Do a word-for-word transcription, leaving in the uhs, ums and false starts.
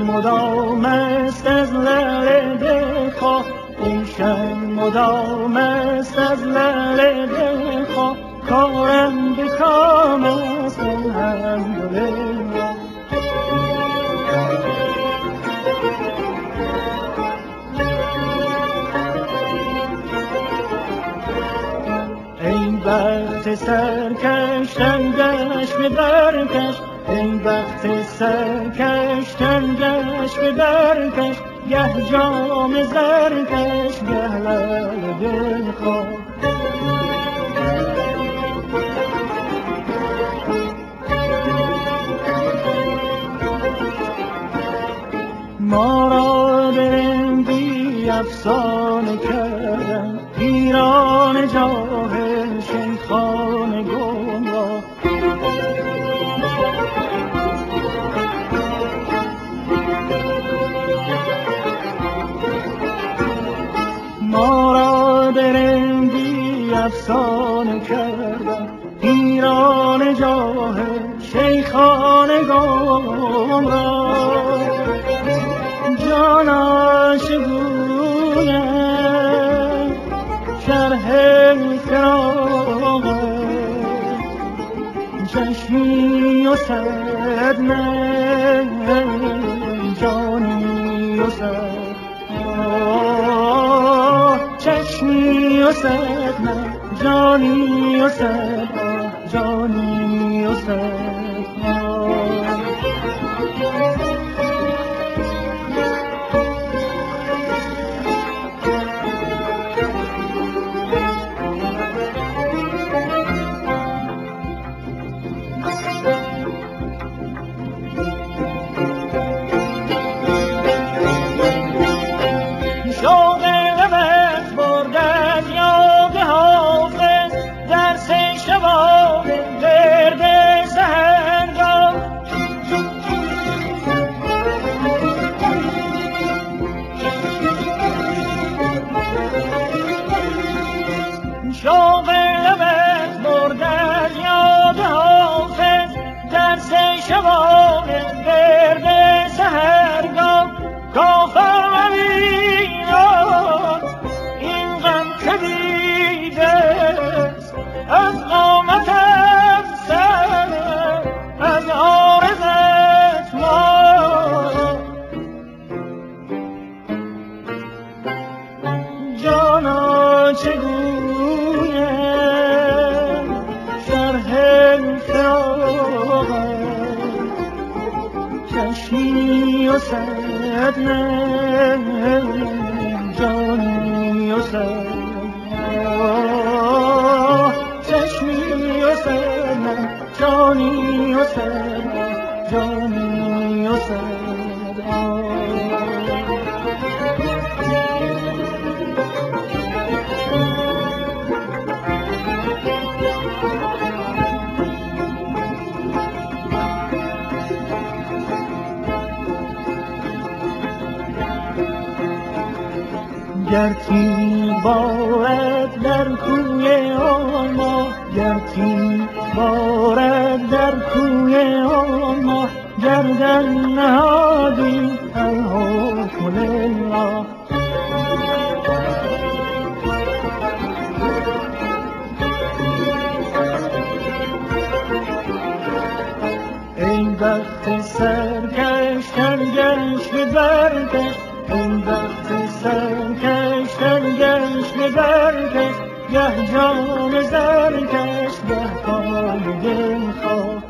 مدام است از لعل دلخواه، این شب مدام است از لعل دلخواه، کارم به کام است الحمدلله. ای بخت سرکش تنگش به برکش، ای بخت سرکش تنگش به برکش، گه جام زرکش گه لعل دلخواه. ما را به رندی افسانه کردن، پیران جاهل شیخان گمراه. ما را به رندی افسانه کردن، پیران جاهل شیخان گمراه. جانا چگویم شرح فراق، چشمی و صد نه جانی و صد، چشمی و صد نه جانی و صد، جانی و صد. چشمی و صد نه جانی و صد، چشمی و صد نه جانی و صد، جانی و صد. گر تیر بارد در کوی آن ماه، گر تیر بارد در کوی آن ماه، گردن نهادی الحکم لله. ای بخت سرکش تنگش به برکش، ای بخت سرکش تنگش به برکش، گه جام زرکش گه پای دلخواه.